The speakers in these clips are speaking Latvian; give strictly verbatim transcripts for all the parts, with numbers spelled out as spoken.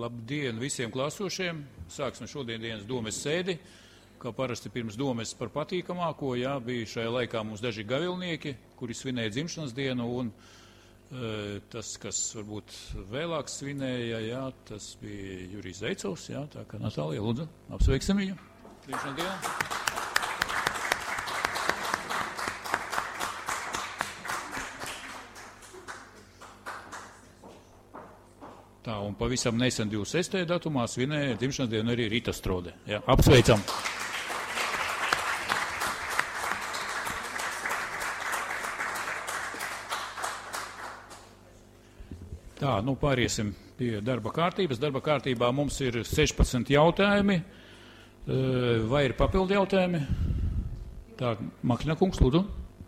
Labdien visiem klāsošiem. Sāksim šodien dienas domes sēdi. Kā parasti pirms domes par patīkamāko, jā, bija šajā laikā mums daži gavilnieki, kuri svinēja dzimšanas dienu, un e, tas, kas varbūt vēlāk svinēja, jā, tas bija Jurijs Zeicovs, jā, tā kā Natālija, lūdzu, apsveiksim viņu. Dzimšanas dienu. Tā, un pavisam nesen divdesmit sestajā datumā svinēja dzimšanas dienu arī Rita Strode. Jā, apsveicam! Tā, nu pāriesim pie darba kārtības. Darba kārtībā mums ir sešpadsmit jautājumi. Vai ir papildu jautājumi? Tā, Makļina kungs, lūdzu.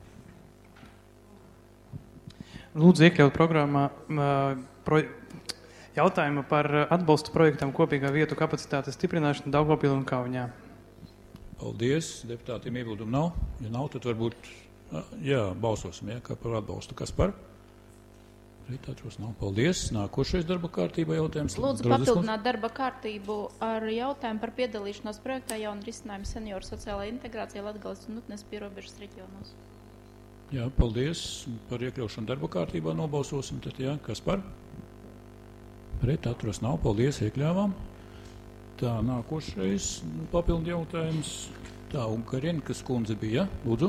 Lūdzu iekļaut programmā pro... jautājumu par atbalstu projektam kopīgā vietu kapacitātes stiprināšanu Daugavpilī un Kaunijā. Paldies. Deputātiem iebildumu nav. Ja nav, tad varbūt, jā, balsosim, jā, kā par atbalstu. Kas par? Rītātros nav. Paldies. Nākošais darba kārtībā jautājums. Lūdzu papildināt darba kārtību ar jautājumu par piedalīšanos projektā jaunu risinājumu senioru sociālajā integrācijā Latgales un Utnes pierobežas reģionos. Jā, paldies. Par iekļaušanu darba kārtībā nobalsosim. Tad, jā, kas par? Pret atturas nav. Paldies, iekļāvām. Tā, nākošais papildu jautājums. Tā, un Karinkas kundze bija, ja? Lūdzu.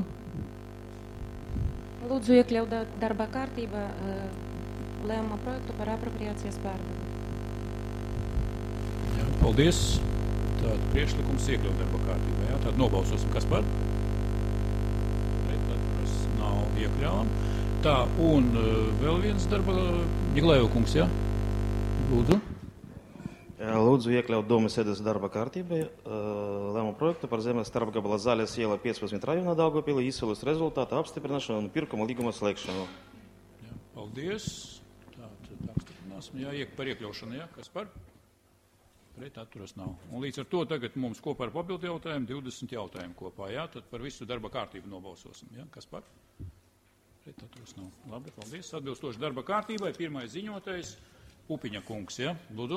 Lūdzu iekļaut darbā kārtībā uh, lēmuma projektu par apropriācijas pārdevumu. Jā, paldies. Tātad priekšlikums iekļaut darbā kārtībā, jā? Tātad nobalsosim, kas par? Pret atturas nav, iekļāvām. Tā, un uh, vēl viens darba, Ņiglēva kungs, jā? Lūdzu. Lūdzu iekļaut domas sēdes darba kārtībai lēmumu projektu par zemes starpgabala Zaļas iela piecpadsmit rajonā Daugavpilī izsoles rezultātu apstiprināšanu un pirkuma līguma slēgšanu. Jā, paldies. Tā, tad apstiprināsim. Jā, iek par iekļaušanu, jā. Kas par? Pret atturas nav. Un līdz ar to tagad mums kopā ar papildu jautājumu divdesmit jautājumu kopā, jā. Tad par visu darba kārtību nobalsosim, jā. Kas par? Pret atturas nav. Labi, paldies. Atbilstoši darba kārtībai. Pirmais ziņotais. Pupiņa kungs, ja? Lūdzu.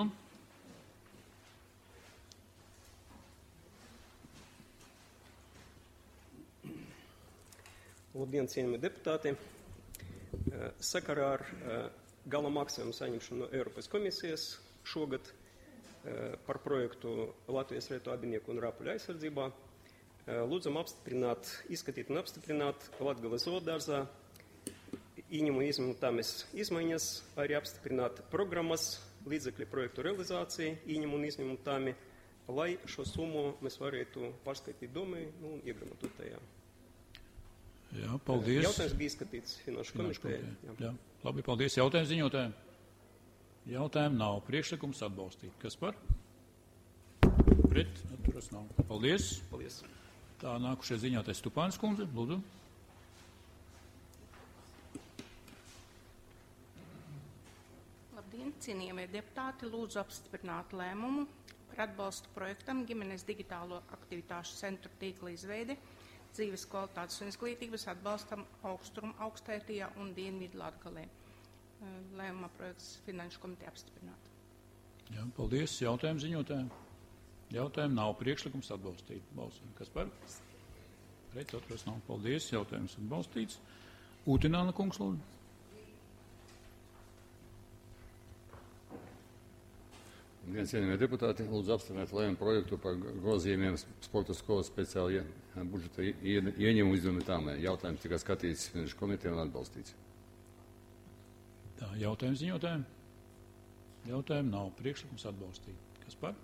Labdien, cienījamie deputāti. Sakarā ar gala maksājumu saņemšanu no Eiropas komisijas šogad par projektu Latvijas Rietu abinieku un rāpuļu aizsardzībā lūdzam apstiprināt, izskatīt un apstiprināt Latgales zoodārzā ieņemu izņemtāmies izmaiņas, arī apstiprināt programmas, līdzekļu projektu realizāciju, ieņemu un izņemtāmi, lai šo summu mēs varētu pārskaitīt domai, nu, un iegramatūt tajā. Jā, paldies. Jautājums bija izskatīts Finanšu komitejā. Jā. Jā, labi, paldies. Jautājums ziņotājiem? Jautājumu nav. Priekšlikums atbalstīt. Kas par? Pret, atturas nav. Paldies. Paldies. Tā, nākušais ziņotājs Stupāns kundze, lūdzu. Cienījamie deputāti, lūdzu apstiprināt lēmumu par atbalstu projektam ģimenes digitālo aktivitāšu centru tīkla izveidi, dzīves kvalitātes un izglītības atbalstam Augstrum, Augstētijā un Dienvidu Latgalē. Lēmuma projekts Finanšu komiteja apstiprināt. Jā, paldies. Jautājumu ziņotājiem? Jautājumu nav. Priekšlikums atbalstīt. Balsojam. Kas par? Pret, atturas nav. Paldies. Jautājums atbalstīts. Ūtināna kungs, lūdzu. Viens cienījamie deputāti, lūdzu apstiprināt lēmumu projektu par grozījumiem sporta skolas speciāli budžeta ieņēmumu izdevumi tāmē. Jautājums tika skatīts Finanšu komitejā un atbalstīts. Tā, jautājums ziņotājiem? Jautājumu nav. Priekšlikums atbalstīt. Kas par?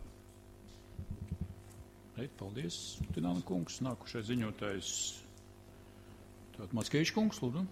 Reit, paldies. Tināna kungs, nākušais ziņotājs. Tātad Mackevičs kungs, lūdzu.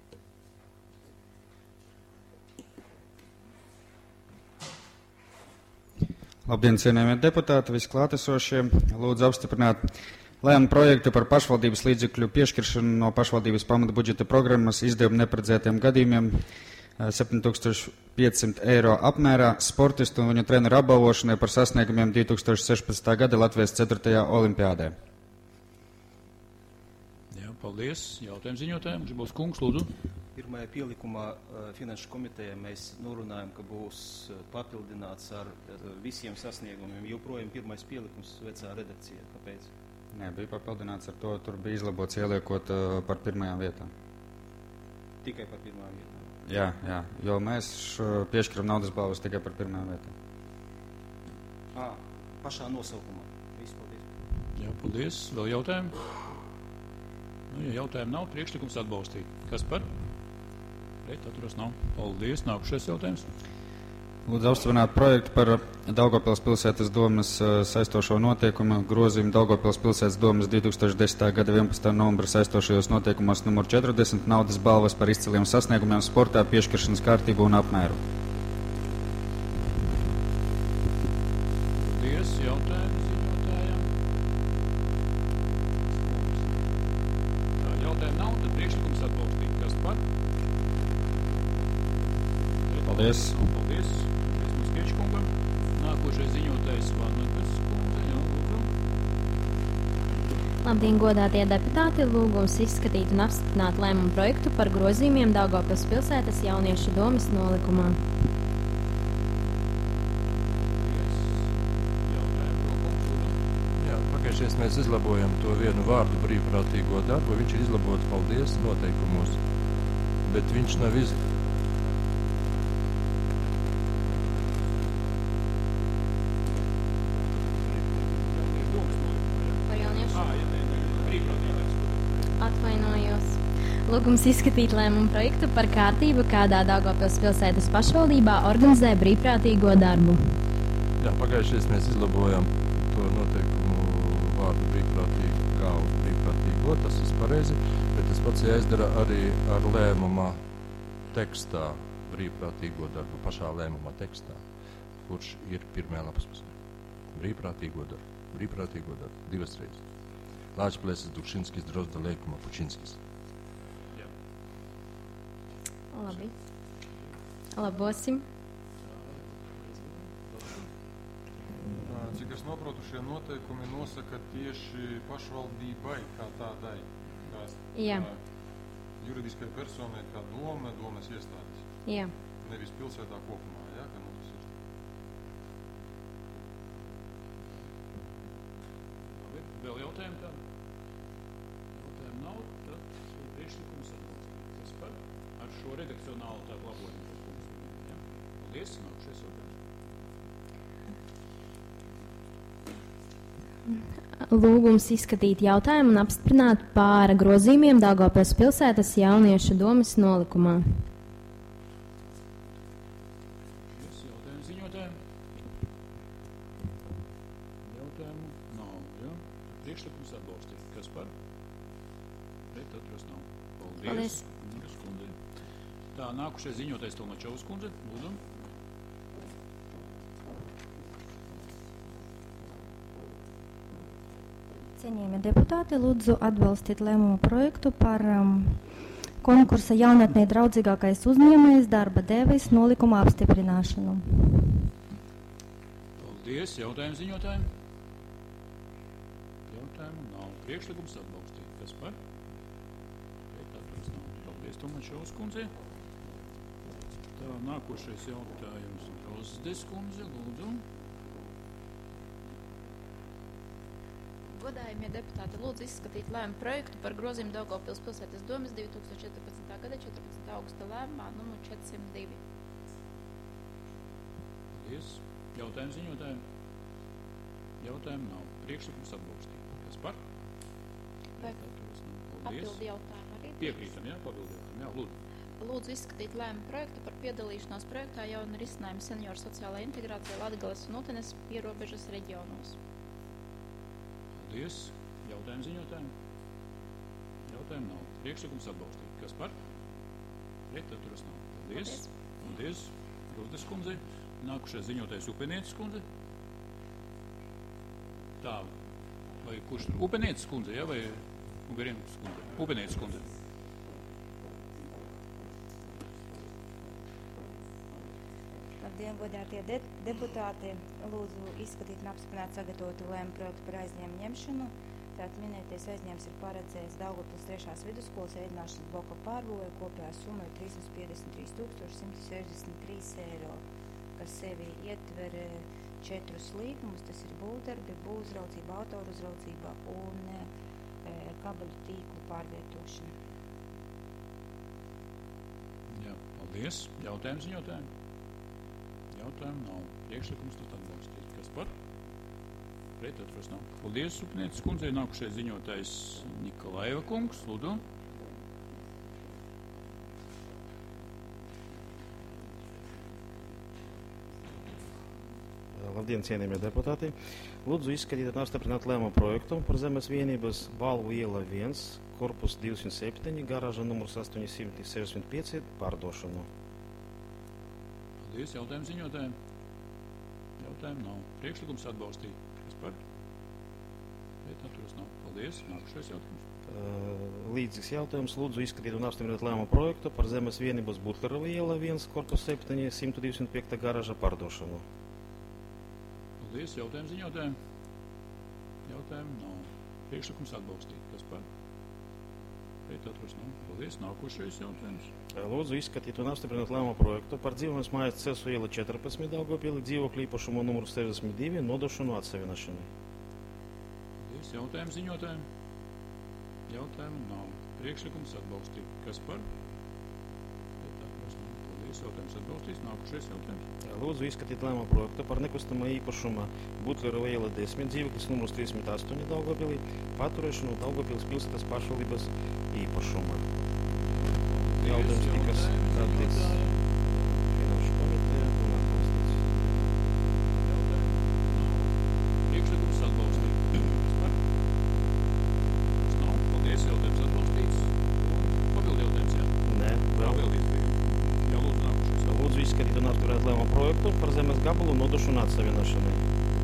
Labdien, cienījamie deputāti, visi klātesošie. Lūdzu apstiprināt lēmumu projektu par pašvaldības līdzekļu piešķiršanu no pašvaldības pamata budžeta programmas izdevumu neparedzētiem gadījumiem septiņi tūkstoši piecsimt eiro apmērā sportistu un viņu treneru apbalvošanai par sasniegumiem divi tūkstoši sešpadsmitā gada Latvijas ceturtajā olimpiādē. Jā, paldies. Jautājums ziņotājiem. Žibos kungs, lūdzu. Pirmajā pielikumā Finanšu komitejā mēs norunājam, ka būs papildināts ar visiem sasniegumiem. Joprojām pirmais pielikums vecā redakcijā. Kāpēc? Nē, bija papildināts ar to, tur bija izlabots ieliekot uh, par pirmajām vietām. Tikai par pirmajām vietām? Jā, jā, jo mēs piešķiram naudas balvas tikai par pirmajām vietām. Ā, pašā nosaukumā. Viss, paldies. Jā, paldies. Vēl jautājumi? Nu, ja jautājumu nav, priekšlikums atbalstīt. Kas par? Pret, atturas nav. Paldies. Nākušais jautājums. Lūdzu apstiprināt projektu par Daugavpils pilsētas domas saistošo notiekumu grozījumu Daugavpils pilsētas domas divi tūkstoši desmitā gada vienpadsmitā novembra saistošajos notiekumos numur četrdesmit naudas balvas par izciliem sasniegumiem sportā, piešķiršanas kārtību un apmēru. Paldies. Jautājums ziņotājām. Tā, jautājumu nav, tad priekšlikums atbalstīt. Kas par? Paldies. Paldies. Paldies mums Kiečkungam. Nākošais ziņotājs Vanmakas kundze. Jā, lūdzu. Labdien, godātie deputāti! Lūgums izskatīt un apstiprināt lēmumu projektu par grozījumiem Daugavpils pilsētas jauniešu domas nolikumā. Jā, pagājušies mēs izlabojam to vienu vārdu brīvprātīgo darbu. Viņš ir izlabots, paldies, noteikumos. Bet viņš nav iz... Atvainojos. Lūgums izskatīt lēmumu projektu par kārtību, kādā Daugavpils pilsētas pašvaldībā organizē brīvprātīgo darbu. Jā, pagājušies mēs izlabojam to noteikumu vārdu brīvprātīgā un brīvprātīgo, tas ir pareizi, bet tas pats jāizdara arī ar lēmuma tekstā brīvprātīgo darbu, pašā lēmuma tekstā, kurš ir pirmajā lapas pusē. Brīvprātīgo darbu, brīvprātīgo darbu, divas reizes. Lāčplēsis, Dukšinskis, Drozda, Leikuma, Pučinskis. Jā. Labi. Labosim. Cik es noprotu, šie noteikumi nosaka tieši pašvaldībai kā tādai, kā Jā. juridiskai personai, kā doma, domas iestādes. Jā. Nevis pilsētā kopumā, jā, kā nu tas ir. Labi, vēl jautājumi tādi? Jautājumu nav, tad priekšlikums atbalstīt. Kas par? Ar šo redakcionālu tādu labojumu tas punkts. Jā. Paldies, nākušies jautājums. Lūgums izskatīt jautājumu un apstiprināt pār grozījumiem Daugavpils pilsētas jauniešu domas nolikumā. Yes, jautājumu ziņotājiem? Jautājumu nav, jā? Priekšlikums atbalstīt. Kas par? Pret, atturas nav. Paldies. Paldies. Kundze. Tā, nākušais ziņotājs Tolmačovas kundze. Lūdzu. Cienījamie deputāti, lūdzu atbalstīt lēmumu projektu par um, konkursa jaunatnē draudzīgākais uzņēmējs darba devis nolikuma apstiprināšanu. Paldies. Jautājumu ziņotājiem? Jautājumu nav. Priekšlikums atbalstīt. Kas par? Pret, atturas nav. Paldies, Tolmačovas kundze. Tā, nākošais jautājums Rozdes kundze. Lūdzu. Godājumie deputāti, lūdzu izskatīt lēmumu projektu par grozījumu Daugavpils pilsētas domas divi tūkstoši četrpadsmitā gada četrpadsmitā augusta lēmumā numur četrsimt divi. Paldies. Jautājumu ziņotājiem? Jautājumu nav. Priekšlikums atbalstīt. Kas par? Vai papildi jautājumu arī? Piekrītam, jā? Papildi jautājumu. Jā, lūdzu. Lūdzu izskatīt lēmumu projektu par piedalīšanos projektā jauna risinājuma senioru sociālajā integrācijā Latgales un Utenes pierobežas reģionos. Paldies. Jautājumu ziņotājiem? Jautājumu nav. Priekšlikums atbalstīt. Kas par? Pret, atturas nav. Paldies. Paldies. Rozdes kundze. Nākušais ziņotājs Upenieces kundze. Tā. Vai kurš tur? Upenieces kundze, jā? Vai Ugarienas kundze? Upenieces kundze. Labdien, godātie de deputāti! Lūdzu izskatīt un apstiprināt sagatavotu lēmumu projektu par aizņēmumu ņemšanu. Tātad minēties aizņēmums ir paredzēts Daugavpils trešās vidusskolas ēdināšanas bloka pārbūvē. Kopējā summa ir trīssimts piecdesmit trīs tūkstoši simts sešdesmit trīs eiro, kas sevi ietver četrus līgumus. Tas ir būvdarbi, būvuzraudzība, autoruzraudzība un e, kabeļu tīklu pārvietošana. Jā, paldies. Jautājums ziņotājiem? Jautājumu nav. Priekšlikums tad atbalstīt. Kas par? Pret atturas nav. Paldies, Upnieces kundzei. Nākušais ziņotājs Nikolaiva kungs. Lūdzu. Labdien, cienījamie deputāti. Lūdzu izskatīt un apstiprināt lēmumu projektu par zemes vienības Balvu iela viens, korpus divsimt septiņi, garāža numurs astoņsimt sešdesmit pieci pārdošanu. Paldies. Jautājumu ziņotājiem? Jautājumu nav. Priekšlikums atbalstīt. Kas par? Pret atturas nav. Paldies. Nākušais jautājums. Līdzīgs jautājums. Lūdzu izskatīt un apstiprināt lēmumu projektu par zemes vienības Butlerova iela viens, korpus septiņi, simt divdesmit pieci garāža pārdošanu. Paldies. Jautājumu ziņotājiem? Jautājumu nav. Priekšlikums atbalstīt. Kas par? Pret atturas nav. Paldies. Nākošais jautājums. Lūdzu izskatīt un apstiprināt lēmumu projektu par dzīvojamās mājas Cesu iela četrpadsmit Daugavpilī dzīvokļu īpašumu numuru sešdesmit divi nodošanu atsavināšanai. Paldies. Jautājumu ziņotājiem? Jautājumu nav. Priekšlikums atbalstīt. Kas par? Pret atturas nav. Paldies. Jautājums atbalstīs. Nākošais jautājums. Lūdzu izskatīt lēmumu projektu par nekustamā īpašuma Butlerova iela desmit dzīvoklis numurs trīsdesmit astoņi Daugavpilī paturēšanu Daugavpils pilsētas pašvaldības īpašumā. Jautājums tika skatīts Finanšu komiteja un atbalstīts. Priekšlikums atbalstīt. Kas par? Tas nav. Paldies. Jautājums atbalstīts. Papildu jautājums, jā? Nē. Papildīt. Jā, lūdzu, nākušais. Lūdzu izskatīt un apstiprināt lēmumu projektu par zemes gabalu nodošanu atsavināšanai.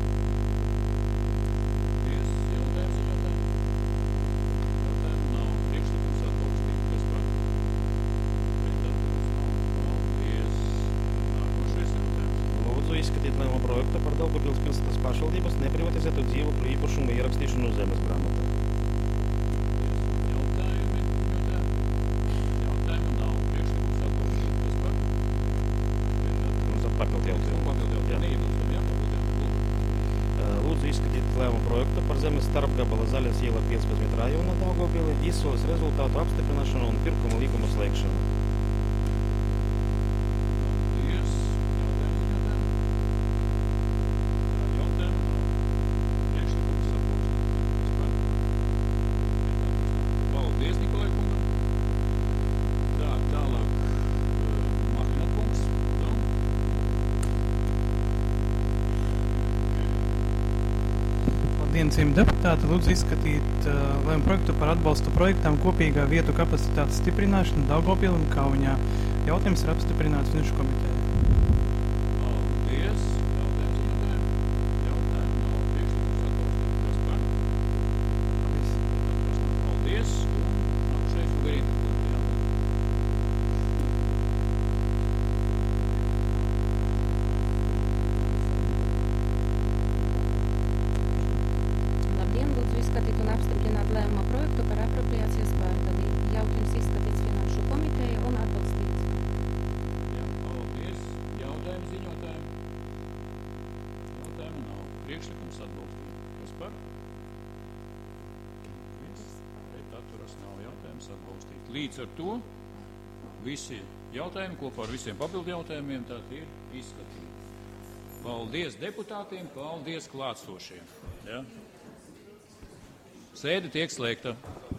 Paldies. Jautājums ziņotājiem? Jautājumu nav. Priekšlikums atbalstīt. Kas par? Pret atturas nav. Paldies. Nākošais jautājums. Lūdzu izskatīt lēmumu projektu par Daugavpils pilsētas pašvaldības neprivatizētu dzīvokļu īpašumu ierakstīšanu zemes grāmatā. Jautājumi ziņotājiem? Jautājumu nav. Priekšlikums atbalstīt. Kas par? Papildu jautājumu. Papildu jautājumu. Neiebilstam, jā, papildu jautājumu. Lūdzu izskatīt lēmumu projektu par zemes starpgabala Zaļas iela piecpadsmit rajona Daugavpilī izsoles rezultātu apstiprināšanu un pirkuma līguma slēgšanu. Paldies. Jautājumu ziņotājiem? Jautājumu nav. Priekšlikums atbalstīt. Kas par? Paldies, Nikolai kungam. Tā, tālāk. Martina kungs. Nu? Labdien, cienījamie deputāti. Lūdzu izskatīt uh, lēmumu projektu par atbalstu projektam kopīgā vietu kapacitātes stiprināšana Daugavpilī un Kaunijā. Jautājums ir apstiprināts Finanšu komitejā. Paldies. Jautājums ziņotājiem? Jautājumu nav. Priekšlikums atbalstīt. Kas par? Paldies. Un nākušais Ugarīna kundze, jā. Labdien, lūdzu izskatīt un apstiprināt lēmumu projektu par apropriācijas pārdalību. Jautājums izskatīts Finanšu komiteja un atbalstīts. Jā, paldies. Jautājumu ziņotājiem? Jautājumu nav. Priekšlikums atbalstīt. Kas par? Viens. Pret atturas nav. Jautājums atbalstīt. Līdz ar to visi jautājumi kopā ar visiem papildu jautājumiem tātad ir izskatīti. Paldies deputātiem, paldies klātsošiem. Ja? Sēde tiek slēgta.